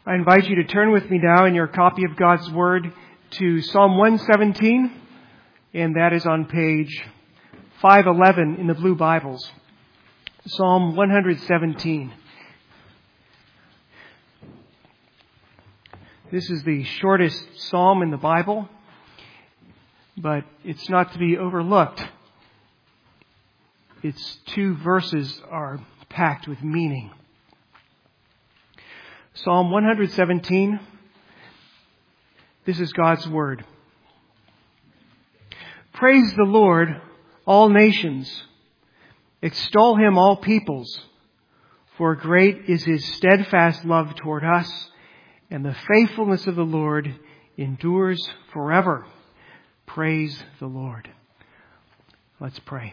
I invite you to turn with me now in your copy of God's Word to Psalm 117, and that is on page 511 in the Blue Bibles. Psalm 117. This is the shortest psalm in the Bible, but it's not to be overlooked. Its 2 verses are packed with meaning. Psalm 117, this is God's Word. Praise the Lord, all nations. Extol Him, all peoples. For great is His steadfast love toward us, and the faithfulness of the Lord endures forever. Praise the Lord. Let's pray.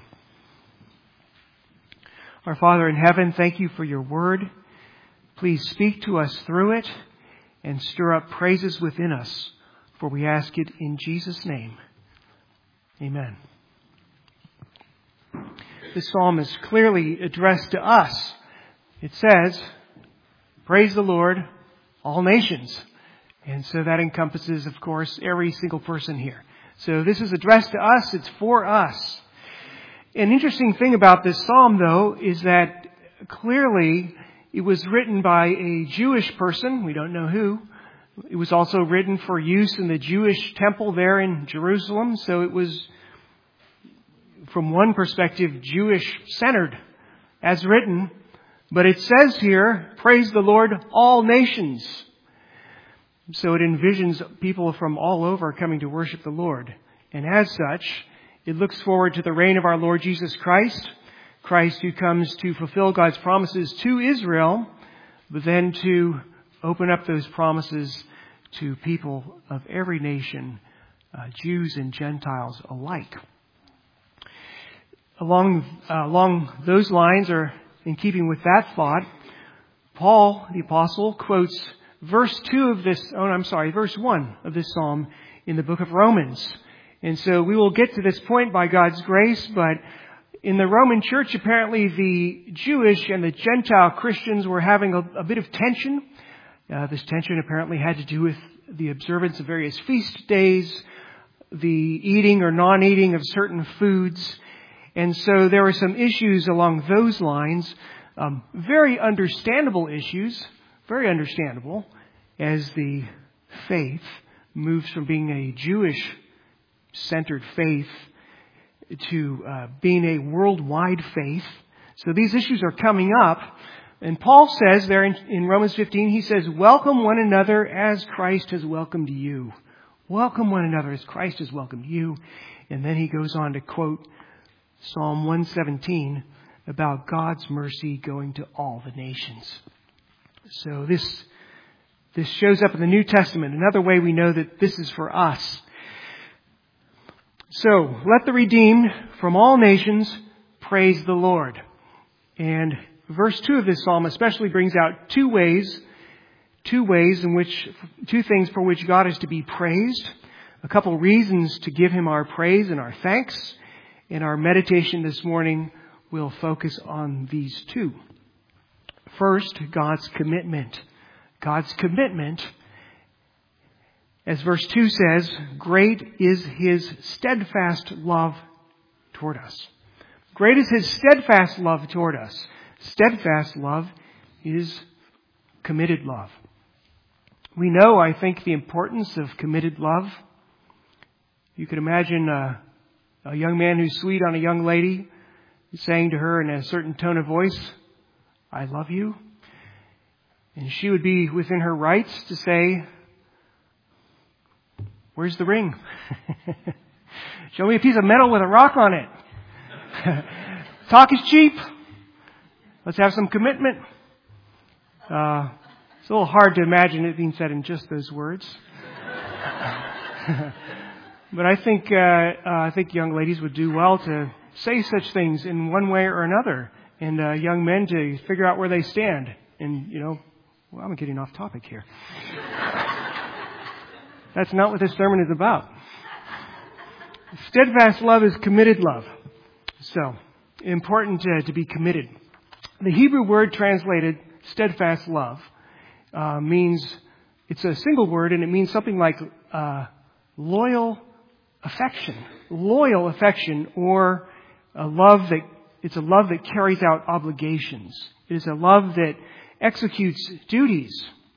Our Father in heaven, thank you for your Word. Please speak to us through it and stir up praises within us, for we ask it in Jesus' name. Amen. This psalm is clearly addressed to us. It says, praise the Lord, all nations. And so that encompasses, of course, every single person here. So this is addressed to us. It's for us. An interesting thing about this psalm, though, is that clearly it was written by a Jewish person. We don't know who. It was also written for use in the Jewish temple there in Jerusalem. So it was, from one perspective, Jewish-centered as written. But it says here, praise the Lord, all nations. So it envisions people from all over coming to worship the Lord. And as such, it looks forward to the reign of our Lord Jesus Christ. Christ who comes to fulfill God's promises to Israel, but then to open up those promises to people of every nation, Jews and Gentiles alike. Along those lines, or in keeping with that thought, Paul, the apostle, quotes verse 1 of this psalm in the book of Romans. And so we will get to this point by God's grace, but in the Roman church, apparently the Jewish and the Gentile Christians were having a bit of tension. This tension apparently had to do with the observance of various feast days, the eating or non-eating of certain foods. And so there were some issues along those lines, very understandable issues, very understandable, as the faith moves from being a Jewish-centered faith to being a worldwide faith. So these issues are coming up. And Paul says there in Romans 15, he says, welcome one another as Christ has welcomed you. Welcome one another as Christ has welcomed you. And then he goes on to quote Psalm 117 about God's mercy going to all the nations. So this shows up in the New Testament. Another way we know that this is for us. So, let the redeemed from all nations praise the Lord. And verse 2 of this psalm especially brings out two things for which God is to be praised. A couple reasons to give Him our praise and our thanks. In our meditation this morning, we'll focus on these two. First, God's commitment. God's commitment, as verse 2 says, great is His steadfast love toward us. Great is His steadfast love toward us. Steadfast love is committed love. We know, I think, the importance of committed love. You could imagine a young man who's sweet on a young lady saying to her in a certain tone of voice, I love you. And she would be within her rights to say, where's the ring? Show me a piece of metal with a rock on it. Talk is cheap. Let's have some commitment. It's a little hard to imagine it being said in just those words. But I think young ladies would do well to say such things in one way or another, and young men to figure out where they stand. And I'm getting off topic here. That's not what this sermon is about. Steadfast love is committed love. So, important to be committed. The Hebrew word translated steadfast love means It's a single word, and it means something like loyal affection. Loyal affection, or it's a love that carries out obligations. It is a love that executes duties.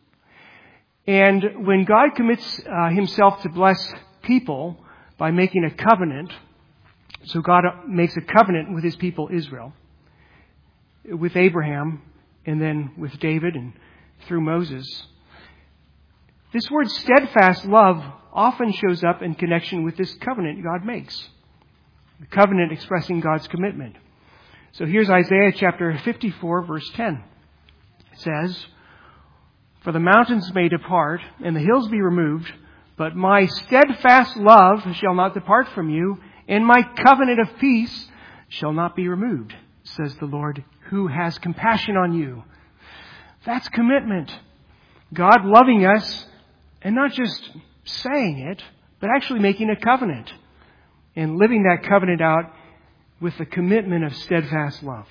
And when God commits himself to bless people by making a covenant, so God makes a covenant with his people Israel, with Abraham, and then with David and through Moses. This word steadfast love often shows up in connection with this covenant God makes. The covenant expressing God's commitment. So here's Isaiah chapter 54, verse 10. It says, "For the mountains may depart and the hills be removed, but my steadfast love shall not depart from you, and my covenant of peace shall not be removed, says the Lord, who has compassion on you." That's commitment. God loving us, and not just saying it, but actually making a covenant and living that covenant out with the commitment of steadfast love.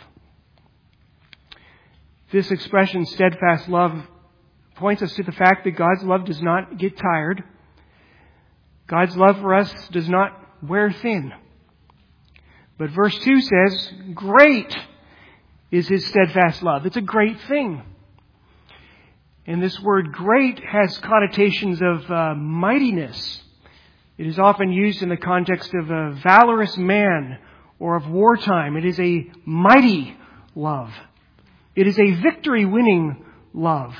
This expression, steadfast love, points us to the fact that God's love does not get tired. God's love for us does not wear thin. But verse 2 says, great is his steadfast love. It's a great thing. And this word great has connotations of mightiness. It is often used in the context of a valorous man or of wartime. It is a mighty love. It is a victory-winning love.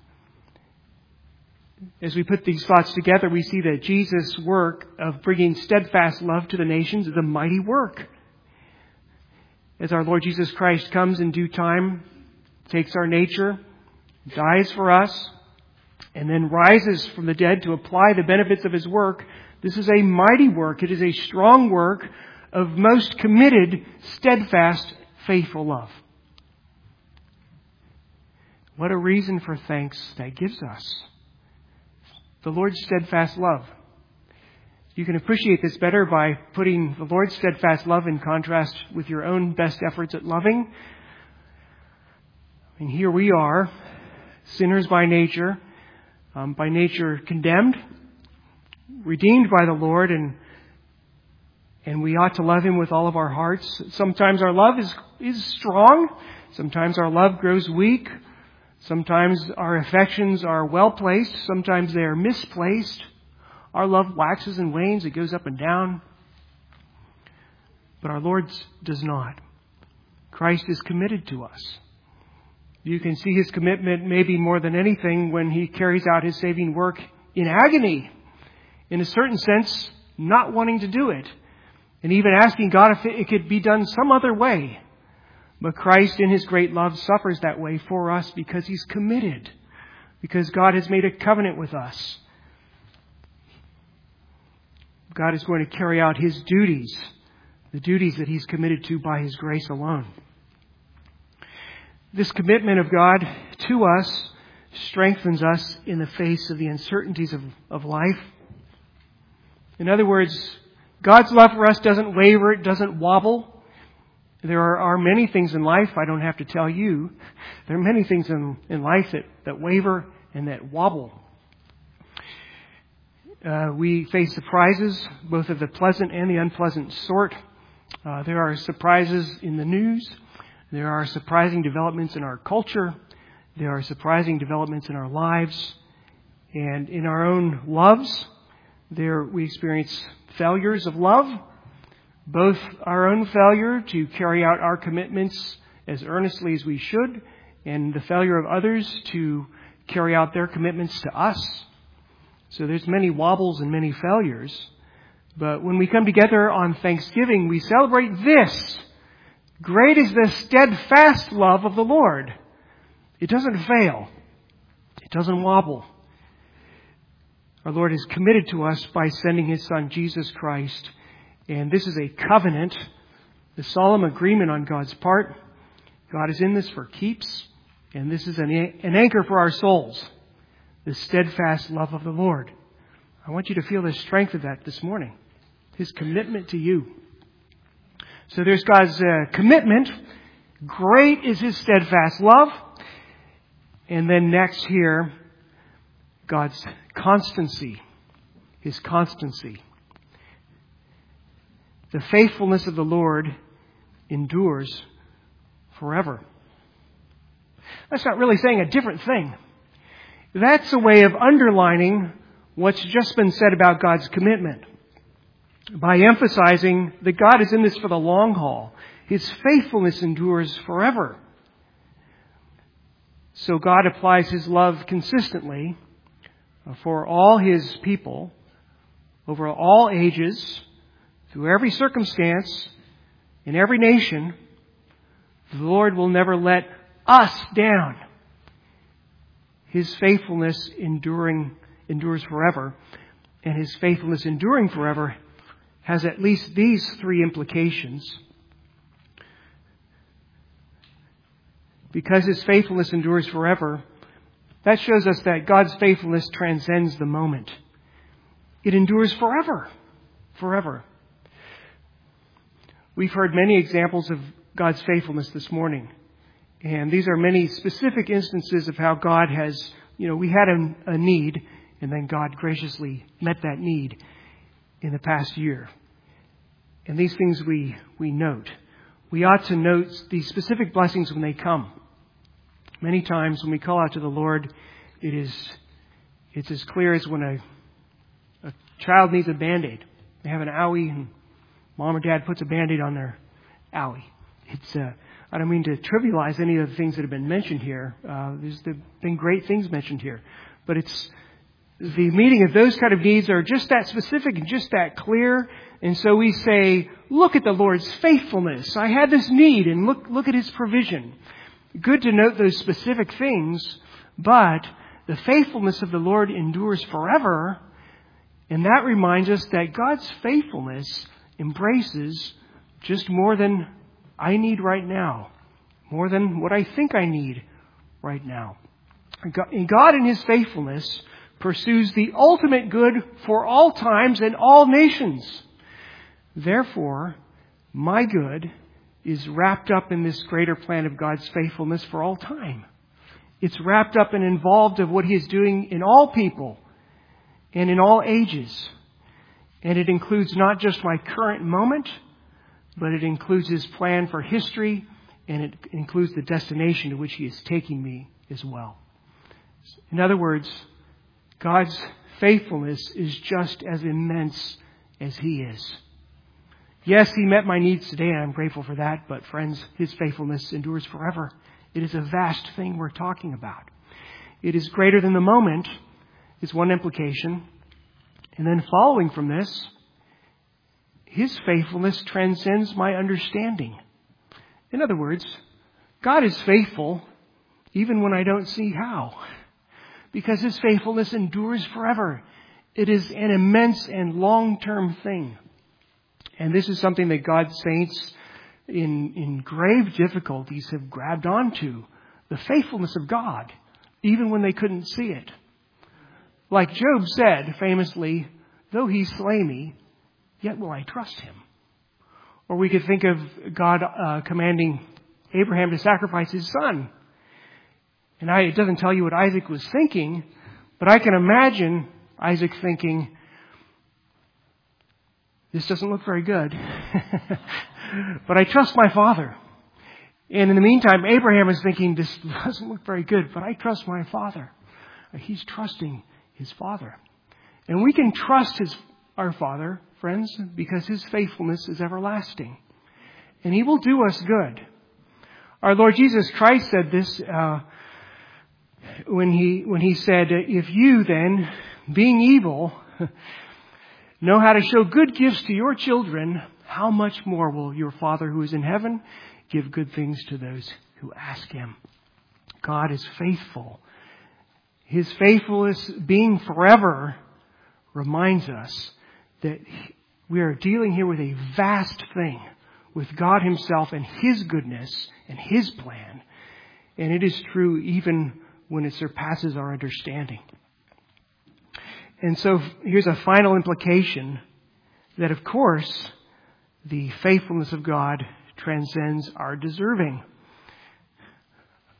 As we put these thoughts together, we see that Jesus' work of bringing steadfast love to the nations is a mighty work. As our Lord Jesus Christ comes in due time, takes our nature, dies for us, and then rises from the dead to apply the benefits of his work, this is a mighty work. It is a strong work of most committed, steadfast, faithful love. What a reason for thanks that gives us. The Lord's steadfast love. You can appreciate this better by putting the Lord's steadfast love in contrast with your own best efforts at loving. And here we are, sinners by nature condemned, redeemed by the Lord, and we ought to love him with all of our hearts. Sometimes our love is strong. Sometimes our love grows weak. Sometimes our affections are well placed. Sometimes they are misplaced. Our love waxes and wanes. It goes up and down. But our Lord's does not. Christ is committed to us. You can see his commitment maybe more than anything when he carries out his saving work in agony. In a certain sense, not wanting to do it. And even asking God if it could be done some other way. But Christ in his great love suffers that way for us because he's committed. Because God has made a covenant with us. God is going to carry out his duties. The duties that he's committed to by his grace alone. This commitment of God to us strengthens us in the face of the uncertainties of life. In other words, God's love for us doesn't waver, it doesn't wobble. There are many things in life, I don't have to tell you, there are many things in life that waver and that wobble. We face surprises, both of the pleasant and the unpleasant sort. There are surprises in the news. There are surprising developments in our culture. There are surprising developments in our lives. And in our own loves, we experience failures of love. Both our own failure to carry out our commitments as earnestly as we should, and the failure of others to carry out their commitments to us. So there's many wobbles and many failures. But when we come together on Thanksgiving, we celebrate this. Great is the steadfast love of the Lord. It doesn't fail. It doesn't wobble. Our Lord is committed to us by sending his Son, Jesus Christ. And this is a covenant, a solemn agreement on God's part. God is in this for keeps. And this is an anchor for our souls. The steadfast love of the Lord. I want you to feel the strength of that this morning. His commitment to you. So there's God's commitment. Great is his steadfast love. And then next here, God's constancy, His constancy. The faithfulness of the Lord endures forever. That's not really saying a different thing. That's a way of underlining what's just been said about God's commitment by emphasizing that God is in this for the long haul. His faithfulness endures forever. So God applies His love consistently for all His people over all ages, through every circumstance, in every nation. The Lord will never let us down. His faithfulness endures forever, and His faithfulness enduring forever has at least these three implications. Because His faithfulness endures forever, that shows us that God's faithfulness transcends the moment. It endures forever. Forever. We've heard many examples of God's faithfulness this morning. And these are many specific instances of how God has, we had a need, and then God graciously met that need in the past year. And these things we note. We ought to note these specific blessings when they come. Many times when we call out to the Lord, it's as clear as when a child needs a Band-Aid. They have an owie, and mom or dad puts a Band-Aid on their owie. I don't mean to trivialize any of the things that have been mentioned here. There's been great things mentioned here. But it's the meeting of those kind of needs are just that specific and just that clear. And so we say, look at the Lord's faithfulness. I had this need, and look at His provision. Good to note those specific things, but the faithfulness of the Lord endures forever. And that reminds us that God's faithfulness embraces just more than I need right now, more than what I think I need right now. And God in His faithfulness pursues the ultimate good for all times and all nations. Therefore, my good is wrapped up in this greater plan of God's faithfulness for all time. It's wrapped up and involved of what He is doing in all people and in all ages. And it includes not just my current moment, but it includes His plan for history, and it includes the destination to which He is taking me as well. In other words, God's faithfulness is just as immense as He is. Yes, He met my needs today, and I'm grateful for that, but friends, His faithfulness endures forever. It is a vast thing we're talking about. It is greater than the moment, is one implication. And then following from this, His faithfulness transcends my understanding. In other words, God is faithful even when I don't see how, because His faithfulness endures forever. It is an immense and long-term thing. And this is something that God's saints in grave difficulties have grabbed onto, the faithfulness of God, even when they couldn't see it. Like Job said famously, though He slay me, yet will I trust Him. Or we could think of God commanding Abraham to sacrifice his son. And it doesn't tell you what Isaac was thinking, but I can imagine Isaac thinking, this doesn't look very good, but I trust my father. And in the meantime, Abraham is thinking, this doesn't look very good, but I trust my father. He's trusting his father. And we can trust our Father, friends, because His faithfulness is everlasting. And He will do us good. Our Lord Jesus Christ said this when he said, if you then, being evil, know how to show good gifts to your children, how much more will your Father who is in heaven give good things to those who ask Him? God is faithful. His faithfulness being forever reminds us that we are dealing here with a vast thing, with God Himself and His goodness and His plan. And it is true even when it surpasses our understanding. And so here's a final implication that, of course, the faithfulness of God transcends our deserving.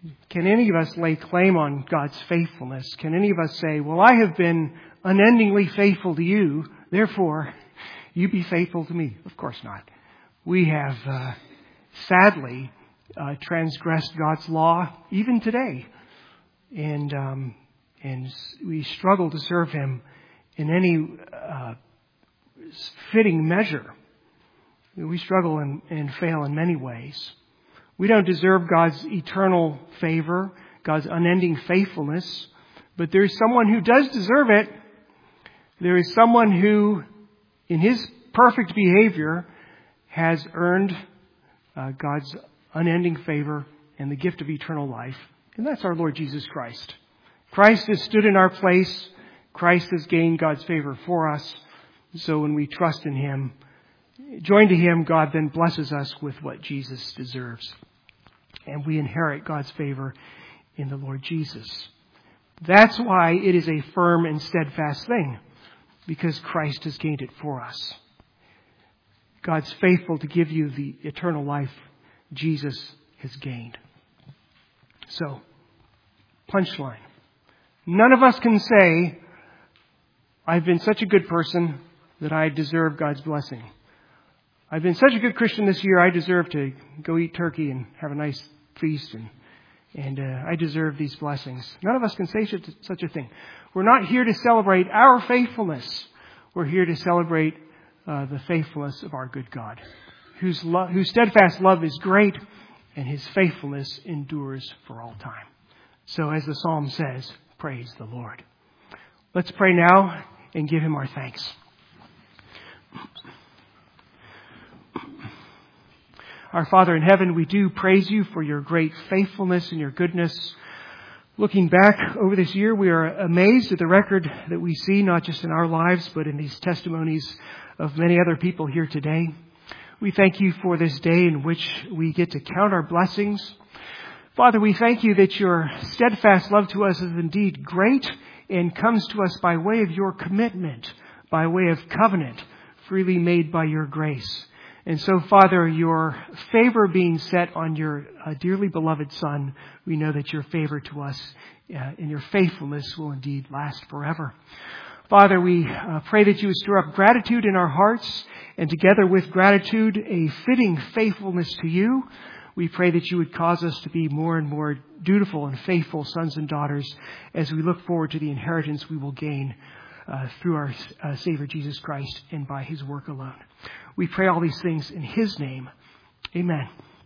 Can any of us lay claim on God's faithfulness? Can any of us say, well, I have been unendingly faithful to you, therefore you be faithful to me? Of course not. We have sadly transgressed God's law even today. And we struggle to serve Him in any fitting measure. We struggle and fail in many ways. We don't deserve God's eternal favor, God's unending faithfulness, but there is someone who does deserve it. There is someone who, in His perfect behavior, has earned God's unending favor and the gift of eternal life, and that's our Lord Jesus Christ. Christ has stood in our place. Christ has gained God's favor for us. So when we trust in Him, joined to Him, God then blesses us with what Jesus deserves. And we inherit God's favor in the Lord Jesus. That's why it is a firm and steadfast thing, because Christ has gained it for us. God's faithful to give you the eternal life Jesus has gained. So, punchline. None of us can say, I've been such a good person that I deserve God's blessing. I've been such a good Christian this year, I deserve to go eat turkey and have a nice feast, and I deserve these blessings. None of us can say such a thing. We're not here to celebrate our faithfulness. We're here to celebrate the faithfulness of our good God, whose steadfast love is great, and His faithfulness endures for all time. So as the psalm says, praise the Lord. Let's pray now and give Him our thanks. Our Father in heaven, we do praise You for Your great faithfulness and Your goodness. Looking back over this year, we are amazed at the record that we see, not just in our lives, but in these testimonies of many other people here today. We thank You for this day in which we get to count our blessings. Father, we thank You that Your steadfast love to us is indeed great and comes to us by way of Your commitment, by way of covenant, freely made by Your grace. And so, Father, Your favor being set on Your dearly beloved Son, we know that Your favor to us and Your faithfulness will indeed last forever. Father, we pray that You would stir up gratitude in our hearts, and together with gratitude, a fitting faithfulness to You. We pray that You would cause us to be more and more dutiful and faithful sons and daughters as we look forward to the inheritance we will gain through our Savior Jesus Christ and by His work alone. We pray all these things in His name. Amen.